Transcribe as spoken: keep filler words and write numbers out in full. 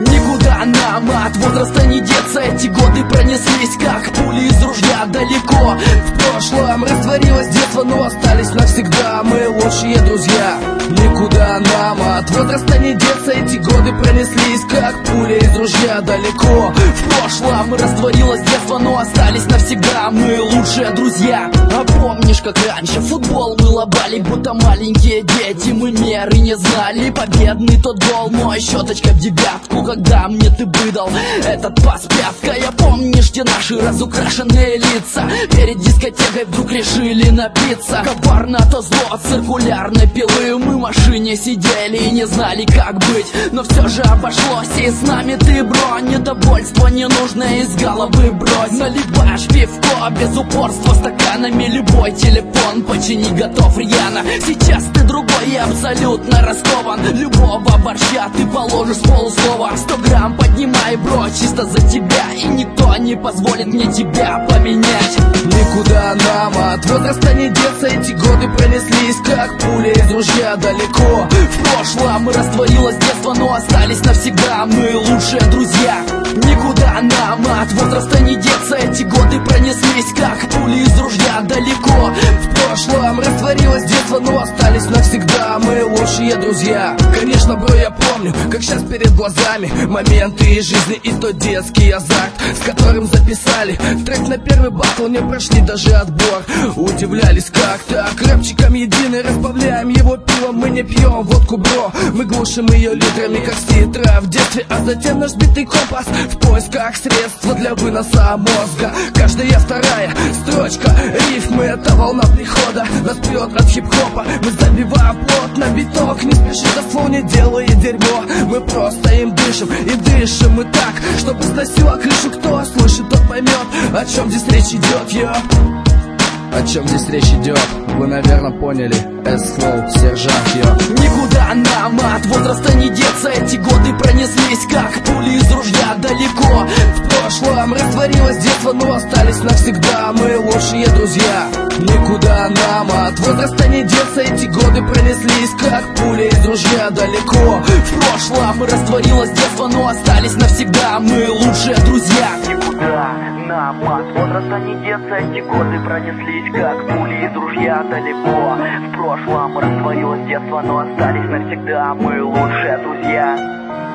Никуда нам от возраста не деться. Эти годы пронеслись, как пули из ружья далеко. В прошлом растворилось детство, но остались навсегда мы лучшие друзья. Никуда нам от возраста не деться. Эти годы пронеслись, как пули из ружья далеко. В прошлом растворилось детство, но остались навсегда мы лучшие друзья. А помнишь, как раньше футбол мы лобали, будто маленькие дети, мы меры не знали. Победный тот гол, мой щеточка в девятку, когда мне ты выдал этот пас пятка. Я помнишь те наши разукрашенные лица, перед дискотекой вдруг решили напиться. Коварно то зло циркулярной пилы, мы в машине сидели и не знали, как быть, но все же обошлось, и с нами ты, бро. Недовольство ненужное из головы брось. Наливаешь пивко без упорства стаканами, любой телефон почини готов рьяно. Сейчас ты другой и абсолютно раскован. Любого борща ты положишь с полуслова. Сто грамм поднимай, бро, чисто за тебя, и никто не позволит мне тебя поменять. Никуда нам от возраста не деться. Эти годы пронеслись, как пули из ружья далеко. В прошлом растворилось детство, но остались навсегда мы лучшие друзья. Никуда нам от возраста не деться. Эти годы пронеслись, как пули из ружья далеко. В прошлом растворилось детство, но остались навсегда мы лучшие друзья. Конечно, бро, я помню, как сейчас перед глазами моменты из жизни и тот детский азарт, с которым записали в трек на первый батл, не прошли даже отбор. Удивлялись, как так рэпчиком единый разбавляем его пивом. Мы не пьем водку, бро, мы глушим ее литрами, как ситра в детстве. А затем наш битый компас в поисках средства для выноса мозга. Каждая вторая строчка рифмы — это волна прихода. Нас прет от хип-хопа, мы забиваем плотно биток. Не спеши, за флоу не делай дерьмо, мы просто им дышим и дышим мы так, чтобы сносило крышу. Кто слышит, тот поймет, о чем здесь речь идет, йо. О чем здесь речь идет, вы, наверное, поняли. S-Flow, сержант, йо. Никуда нам от возраста не деться. Эти годы пронеслись, как пули из ружья далеко. В прошлом растворилось детство, но остались навсегда мы лучшие друзья. Никуда нам от возраста не деться. Эти годы пронеслись, как пули из ружья далеко. В прошлом растворилось детство, но остались навсегда мы лучшие друзья. Никуда нам от возраста не деться. Эти годы пронеслись, как пули из ружья далеко. В прошлом растворилось детство, но остались навсегда мы лучшие друзья.